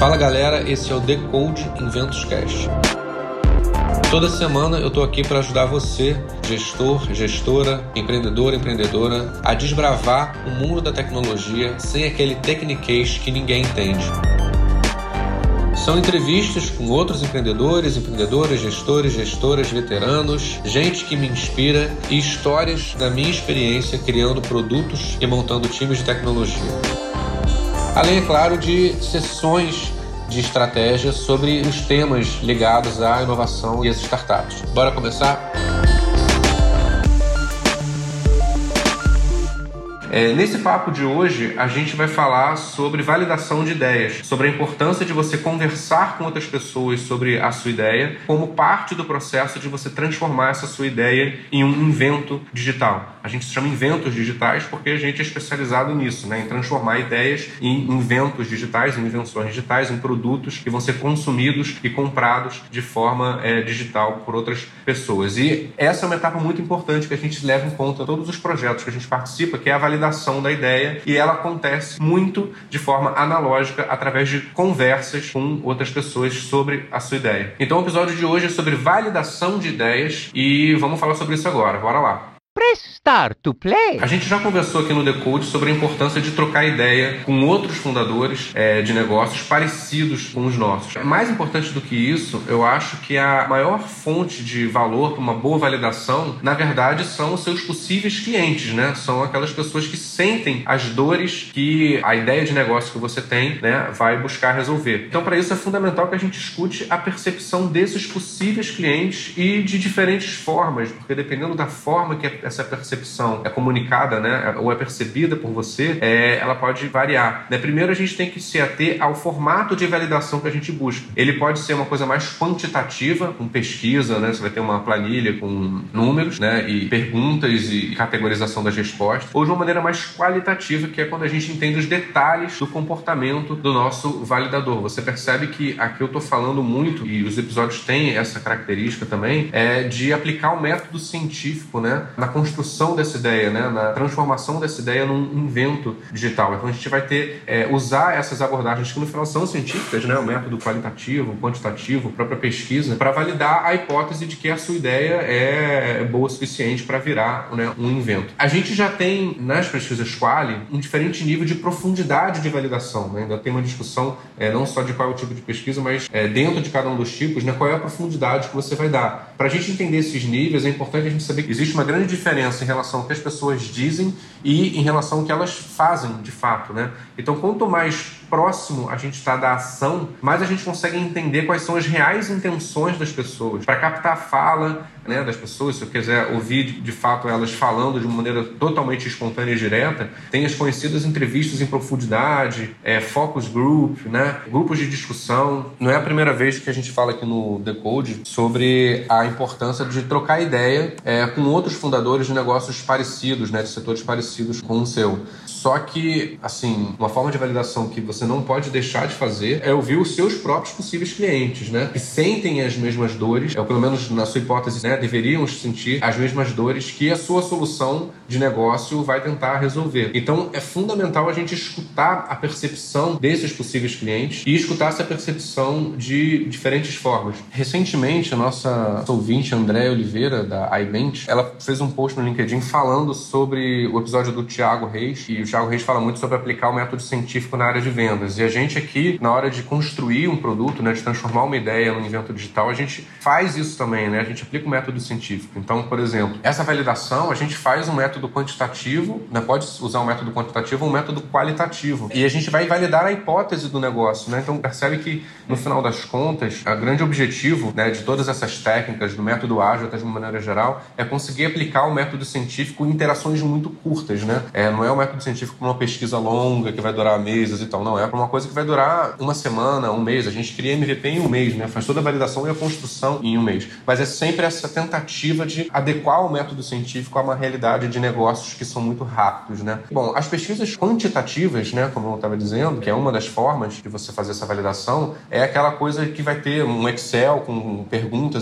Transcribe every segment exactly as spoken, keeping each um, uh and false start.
Fala galera, esse é o Decode Inventos Cast. Toda semana eu estou aqui para ajudar você, gestor, gestora, empreendedor, empreendedora, a desbravar o mundo da tecnologia sem aquele techniquez que ninguém entende. São entrevistas com outros empreendedores, empreendedoras, gestores, gestoras, veteranos, gente que me inspira e histórias da minha experiência criando produtos e montando times de tecnologia. Além, é claro, de sessões de estratégia sobre os temas ligados à inovação e às startups. Bora começar? É, nesse papo de hoje, a gente vai falar sobre validação de ideias, sobre a importância de você conversar com outras pessoas sobre a sua ideia, como parte do processo de você transformar essa sua ideia em um invento digital. A gente se chama inventos digitais porque a gente é especializado nisso, né? Em transformar ideias em inventos digitais, em invenções digitais, em produtos que vão ser consumidos e comprados de forma é, digital por outras pessoas. E essa é uma etapa muito importante que a gente leva em conta em todos os projetos que a gente participa, que é a validação da ideia, e ela acontece muito de forma analógica através de conversas com outras pessoas sobre a sua ideia. Então o episódio de hoje é sobre validação de ideias e vamos falar sobre isso agora. Bora lá! Press start to play. A gente já conversou aqui no Decode sobre a importância de trocar ideia com outros fundadores é, de negócios parecidos com os nossos. Mais importante do que isso, eu acho que a maior fonte de valor para uma boa validação, na verdade, são os seus possíveis clientes, né? São aquelas pessoas que sentem as dores que a ideia de negócio que você tem, né, vai buscar resolver. Então, para isso é fundamental que a gente escute a percepção desses possíveis clientes e de diferentes formas, porque dependendo da forma que essa percepção é comunicada, né, ou é percebida por você, é, ela pode variar. Né? Primeiro, a gente tem que se ater ao formato de validação que a gente busca. Ele pode ser uma coisa mais quantitativa, com pesquisa, né? Você vai ter uma planilha com números, né, e perguntas e categorização das respostas, ou de uma maneira mais qualitativa, que é quando a gente entende os detalhes do comportamento do nosso validador. Você percebe que aqui eu estou falando muito, e os episódios têm essa característica também, é de aplicar o método científico, né, na construção dessa ideia, né, na transformação dessa ideia num invento digital. Então a gente vai ter, é, usar essas abordagens que no final são científicas, né, o método qualitativo, quantitativo, a própria pesquisa, para validar a hipótese de que a sua ideia é boa o suficiente para virar, né, um invento. A gente já tem, nas pesquisas Quali, um diferente nível de profundidade de validação, né? Ainda tem uma discussão é, não só de qual é o tipo de pesquisa, mas é, dentro de cada um dos tipos, né, qual é a profundidade que você vai dar. Para a gente entender esses níveis, é importante a gente saber que existe uma grande diferença em relação ao que as pessoas dizem e em relação ao que elas fazem de fato, né? Então, quanto mais próximo a gente está da ação, mais a gente consegue entender quais são as reais intenções das pessoas. Para captar a fala, né, das pessoas, se eu quiser ouvir de fato elas falando de uma maneira totalmente espontânea e direta, tem as conhecidas entrevistas em profundidade, é, focus group, né, grupos de discussão. Não é a primeira vez que a gente fala aqui no Decode sobre a importância de trocar ideia é, com outros fundadores de negócios parecidos, né, de setores parecidos com o seu. Só que, assim, uma forma de validação que você não pode deixar de fazer é ouvir os seus próprios possíveis clientes, né, que sentem as mesmas dores, ou pelo menos na sua hipótese, né, deveriam sentir as mesmas dores que a sua solução de negócio vai tentar resolver. Então, é fundamental a gente escutar a percepção desses possíveis clientes e escutar essa percepção de diferentes formas. Recentemente, a nossa ouvinte, Andréa Oliveira, da iBench, ela fez um post no LinkedIn falando sobre o episódio do Thiago Reis, e o Thiago Reis fala muito sobre aplicar o método científico na área de vendas. E a gente aqui, na hora de construir um produto, né, de transformar uma ideia num invento digital, a gente faz isso também, né? A gente aplica o método científico. Então, por exemplo, essa validação, a gente faz um método quantitativo, né? Pode usar um método quantitativo ou um método qualitativo. E a gente vai validar a hipótese do negócio, né? Então, percebe que, no final das contas, o grande objetivo, né, de todas essas técnicas, do método ágil, até de uma maneira geral, é conseguir aplicar o método científico em interações muito curtas, né? É, não é o método científico para uma pesquisa longa que vai durar meses e tal, não. É para uma coisa que vai durar uma semana, um mês. A gente cria M V P em um mês, né? Faz toda a validação e a construção em um mês. Mas é sempre essa tentativa de adequar o método científico a uma realidade de negócios que são muito rápidos, né? Bom, as pesquisas quantitativas, né, como eu estava dizendo, que é uma das formas de você fazer essa validação, é aquela coisa que vai ter um Excel com perguntas e categorias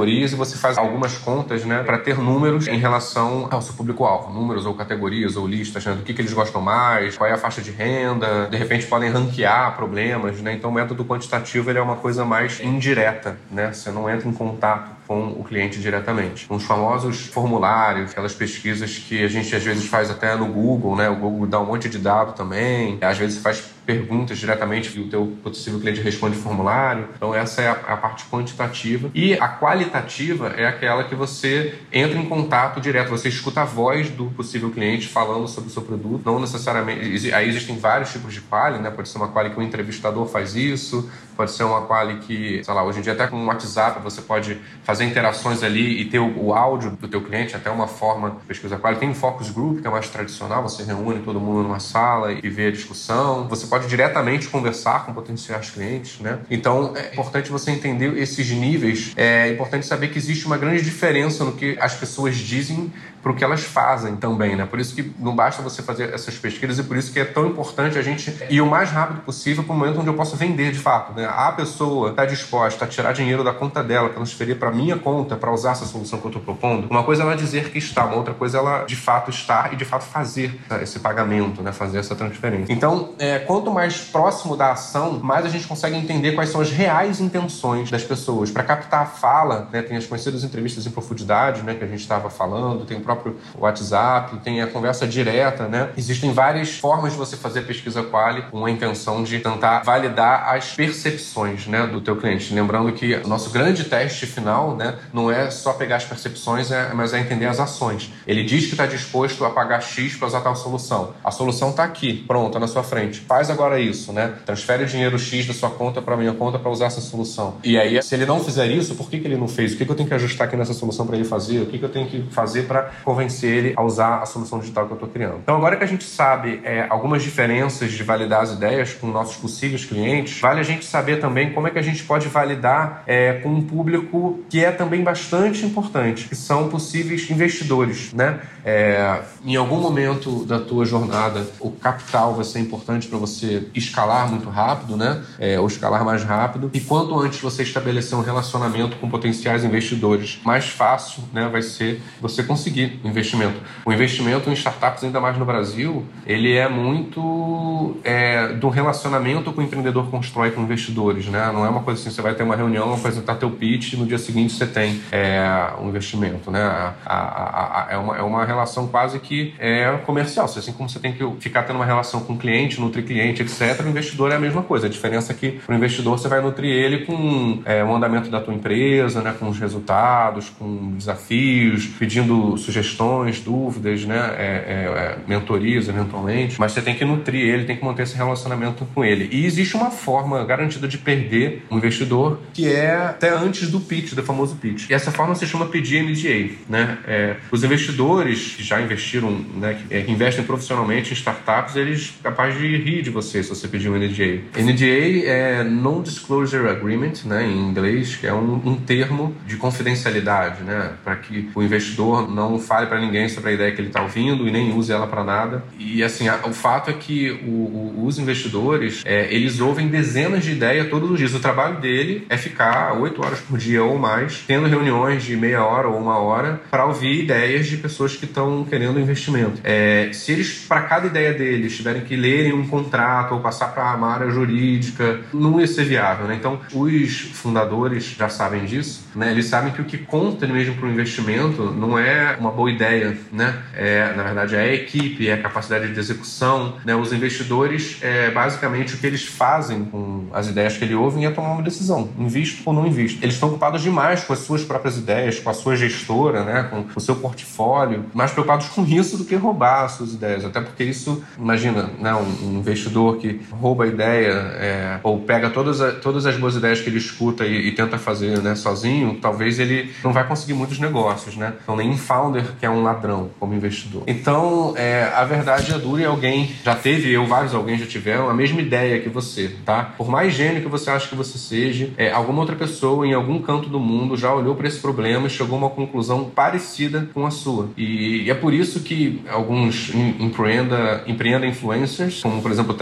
categorias e você faz algumas contas, né, para ter números em relação ao seu público-alvo. Números ou categorias ou listas, né, do que, que eles gostam mais, qual é a faixa de renda, de repente podem ranquear problemas, né? Então o método quantitativo ele é uma coisa mais indireta, né? Você não entra em contato com o cliente diretamente. Os famosos formulários, aquelas pesquisas que a gente às vezes faz até no Google, né? O Google dá um monte de dado também, às vezes faz perguntas diretamente e o teu possível cliente responde formulário. Então essa é a, a parte quantitativa. E a qualitativa é aquela que você entra em contato direto, você escuta a voz do possível cliente falando sobre o seu produto, não necessariamente... Aí existem vários tipos de quali, né? Pode ser uma quali que o entrevistador faz isso, pode ser uma quali que, sei lá, hoje em dia até com o WhatsApp você pode fazer interações ali e ter o, o áudio do teu cliente, até uma forma de pesquisa quali. Tem um focus group, que é mais tradicional, você reúne todo mundo numa sala e vê a discussão. Você pode diretamente conversar com potenciais clientes, né? Então, é importante você entender esses níveis. É importante saber que existe uma grande diferença no que as pessoas dizem para o que elas fazem também, né? Por isso que não basta você fazer essas pesquisas e por isso que é tão importante a gente ir o mais rápido possível para o momento onde eu posso vender de fato, né? A pessoa está disposta a tirar dinheiro da conta dela, transferir para minha conta para usar essa solução que eu estou propondo. Uma coisa é ela dizer que está, uma outra coisa é ela de fato estar e de fato fazer esse pagamento, né? Fazer essa transferência. Então, é, quanto mais próximo da ação, mais a gente consegue entender quais são as reais intenções das pessoas. Para captar a fala, né? Tem as conhecidas entrevistas em profundidade, né? Que a gente estava falando, tem o próprio WhatsApp, tem a conversa direta, né? Existem várias formas de você fazer pesquisa quali com a intenção de tentar validar as percepções, né, do teu cliente. Lembrando que o nosso grande teste final, né, não é só pegar as percepções, é, mas é entender as ações. Ele diz que está disposto a pagar X para usar tal solução. A solução está aqui, pronta, na sua frente. Faz agora isso, né? Transfere o dinheiro X da sua conta para a minha conta para usar essa solução. E aí, se ele não fizer isso, por que, que ele não fez? O que, que eu tenho que ajustar aqui nessa solução para ele fazer? O que, que eu tenho que fazer para convencer ele a usar a solução digital que eu estou criando? Então, agora que a gente sabe é, algumas diferenças de validar as ideias com nossos possíveis clientes, vale a gente saber também como é que a gente pode validar é, com um público que é também bastante importante, que são possíveis investidores, né? É, em algum momento da tua jornada, o capital vai ser importante para você escalar muito rápido, né? É, ou escalar mais rápido. E quanto antes você estabelecer um relacionamento com potenciais investidores, mais fácil, né, vai ser você conseguir investimento. O investimento em startups, ainda mais no Brasil, ele é muito é, do relacionamento que o empreendedor constrói com investidores, né? Não é uma coisa assim, você vai ter uma reunião, apresentar teu pitch e no dia seguinte você tem é, um investimento, né? A, a, a, é, uma, é uma relação quase que é, comercial. Assim como você tem que ficar tendo uma relação com cliente, nutrir cliente, etcétera, o investidor é a mesma coisa. A diferença é que para o investidor você vai nutrir ele com é, o andamento da tua empresa, né? Com os resultados, com desafios, pedindo sugestões, dúvidas, né? É, é, é, mentorias eventualmente, mas você tem que nutrir ele, tem que manter esse relacionamento com ele. E existe uma forma garantida de perder um investidor que é até antes do pitch, do famoso pitch. E essa forma se chama pedir N D A, né? É, os investidores que já investiram, né, que, é, que investem profissionalmente em startups, eles são capazes de rir de você se você pedir um N D A. N D A é Non-Disclosure Agreement, né, em inglês, que é um, um termo de confidencialidade, né, para que o investidor não fale para ninguém sobre a ideia que ele está ouvindo e nem use ela para nada. E assim, a, o fato é que o, o, os investidores, é, eles ouvem dezenas de ideias todos os dias. O trabalho dele é ficar oito horas por dia ou mais, tendo reuniões de meia hora ou uma hora para ouvir ideias de pessoas que estão querendo investimento. É, se eles, para cada ideia deles, tiverem que lerem um contrato ou passar para uma área jurídica, não ia ser viável, né? Então, os fundadores já sabem disso, né? Eles sabem que o que conta mesmo para o investimento não é uma boa ideia, né? É, na verdade, é a equipe, é a capacidade de execução, né? Os investidores, é, basicamente, o que eles fazem com as ideias que eles ouvem é tomar uma decisão, invisto ou não invisto. Eles estão ocupados demais com as suas próprias ideias, com a sua gestora, né? Com o seu portfólio, mais preocupados com isso do que roubar as suas ideias. Até porque isso, imagina, né? um, um investidor que rouba a ideia é, ou pega todas, a, todas as boas ideias que ele escuta e, e tenta fazer, né, sozinho, talvez ele não vai conseguir muitos negócios, né? Então, nenhum founder que é um ladrão como investidor. Então, é, a verdade é dura e alguém já teve, eu, vários alguém já tiveram a mesma ideia que você, tá? Por mais gênio que você acha que você seja, é, alguma outra pessoa em algum canto do mundo já olhou para esse problema e chegou a uma conclusão parecida com a sua. E, e é por isso que alguns empreenda, empreenda influencers, como por exemplo o Tyler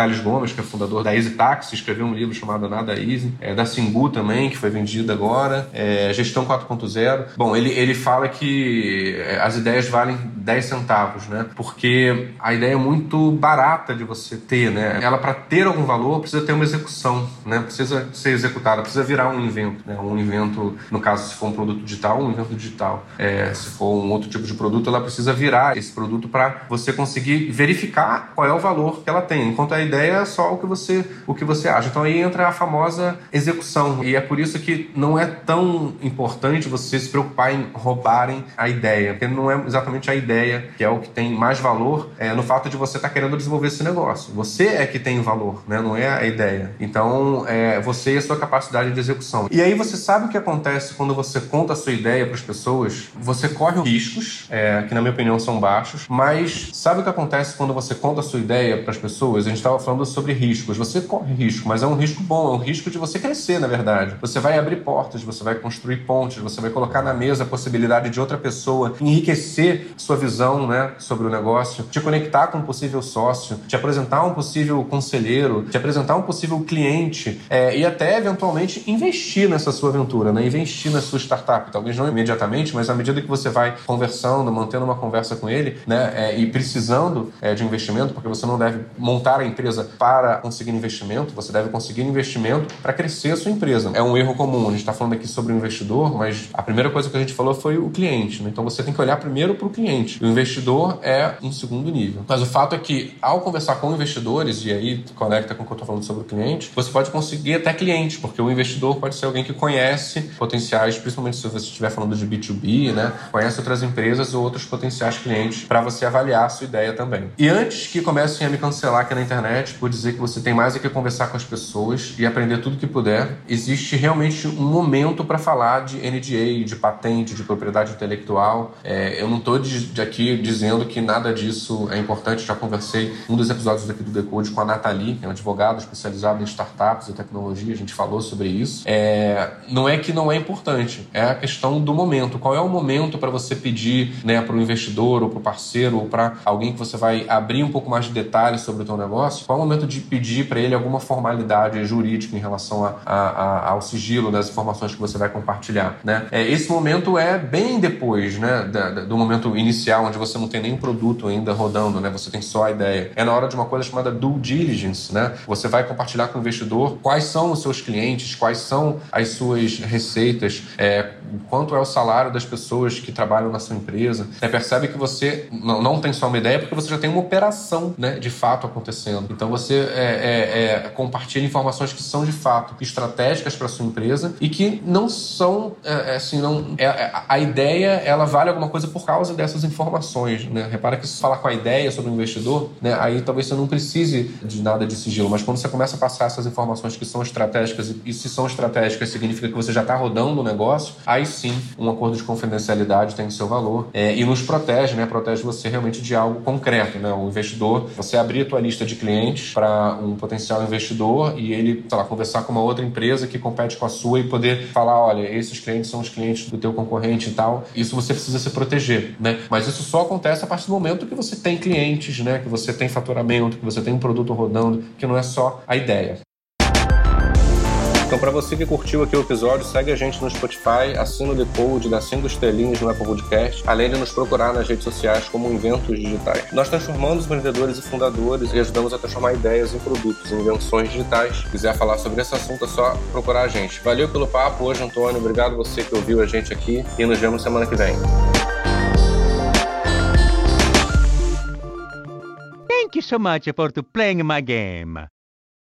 Thales Gomes, que é fundador da Easy Taxi, escreveu um livro chamado Nada Easy, é, da Singu também, que foi vendida agora, é, Gestão quatro ponto zero. Bom, ele, ele fala que as ideias valem dez centavos, né? Porque a ideia é muito barata de você ter, né? Ela, para ter algum valor, precisa ter uma execução, né? Precisa ser executada, precisa virar um invento, né? Um invento, no caso, se for um produto digital, um invento digital. É, se for um outro tipo de produto, ela precisa virar esse produto para você conseguir verificar qual é o valor que ela tem, enquanto a ideia é só o que você, o que você acha. Então aí entra a famosa execução, e é por isso que não é tão importante você se preocupar em roubarem a ideia, porque não é exatamente a ideia que é o que tem mais valor, é, no fato de você estar tá querendo desenvolver esse negócio. Você é que tem o valor, né? Não é a ideia. Então, é você e a sua capacidade de execução. E aí você sabe o que acontece quando você conta a sua ideia para as pessoas? Você corre riscos, é, que na minha opinião são baixos, mas sabe o que acontece quando você conta a sua ideia para as pessoas? A gente estava falando sobre riscos. Você corre risco, mas é um risco bom, é um risco de você crescer, na verdade. Você vai abrir portas, você vai construir pontes, você vai colocar na mesa a possibilidade de outra pessoa enriquecer sua visão, né, sobre o negócio, te conectar com um possível sócio, te apresentar um possível conselheiro, te apresentar um possível cliente, é, e até, eventualmente, investir nessa sua aventura, né? Investir na sua startup. Talvez não imediatamente, mas à medida que você vai conversando, mantendo uma conversa com ele, né, é, e precisando é, de investimento, porque você não deve montar a empresa para conseguir investimento, você deve conseguir investimento para crescer a sua empresa. É um erro comum. A gente está falando aqui sobre o investidor, mas a primeira coisa que a gente falou foi o cliente, né? Então você tem que olhar primeiro para o cliente. O investidor é um segundo nível. Mas o fato é que, ao conversar com investidores, e aí conecta com o que eu estou falando sobre o cliente, você pode conseguir até clientes, porque o investidor pode ser alguém que conhece potenciais, principalmente se você estiver falando de B dois B, né? Conhece outras empresas ou outros potenciais clientes para você avaliar a sua ideia também. E antes que comecem a me cancelar aqui na internet por dizer que você tem mais é que conversar com as pessoas e aprender tudo que puder, existe realmente um momento para falar de N D A, de patente, de propriedade intelectual. É, eu não estou aqui dizendo que nada disso é importante. Já conversei um dos episódios aqui do Decode com a Nathalie, que é uma advogada especializada em startups e tecnologia. A gente falou sobre isso. É, não é que não é importante, é a questão do momento. Qual é o momento para você pedir, né, para o investidor ou para o parceiro ou para alguém que você vai abrir um pouco mais de detalhes sobre o teu negócio? Qual é o momento de pedir para ele alguma formalidade jurídica em relação a, a, a, ao sigilo das informações que você vai compartilhar, né? É, esse momento é bem depois, né, da, da, do momento inicial, onde você não tem nenhum produto ainda rodando, né? Você tem só a ideia. É na hora de uma coisa chamada due diligence, né? Você vai compartilhar com o investidor quais são os seus clientes, quais são as suas receitas, é, quanto é o salário das pessoas que trabalham na sua empresa. Você percebe que você não, não tem só uma ideia, porque você já tem uma operação, né, de fato acontecendo. Então você é, é, é, compartilha informações que são de fato estratégicas para a sua empresa e que não são, é, assim, não, é, a ideia, ela vale alguma coisa por causa dessas informações, né? Repara que se falar com a ideia sobre o investidor, né, aí talvez você não precise de nada de sigilo, mas quando você começa a passar essas informações que são estratégicas, e se são estratégicas significa que você já está rodando o negócio, aí sim um acordo de confidencialidade tem o seu valor, é, e nos protege, né? Protege você realmente de algo concreto, né? O investidor, você abrir a tua lista de clientes para um potencial investidor e ele, sei lá, conversar com uma outra empresa que compete com a sua e poder falar, olha, esses clientes são os clientes do teu concorrente e tal. Isso você precisa se proteger, né? Mas isso só acontece a partir do momento que você tem clientes, né? Que você tem faturamento, que você tem um produto rodando, que não é só a ideia. Então, para você que curtiu aqui o episódio, segue a gente no Spotify, assina o Decode, dá cinco estrelinhas no Apple Podcast, além de nos procurar nas redes sociais como Inventos Digitais. Nós transformamos empreendedores e fundadores e ajudamos a transformar ideias em produtos, em invenções digitais. Se quiser falar sobre esse assunto, é só procurar a gente. Valeu pelo papo hoje, Antônio. Obrigado a você que ouviu a gente aqui e nos vemos semana que vem. Thank you so much for playing my game.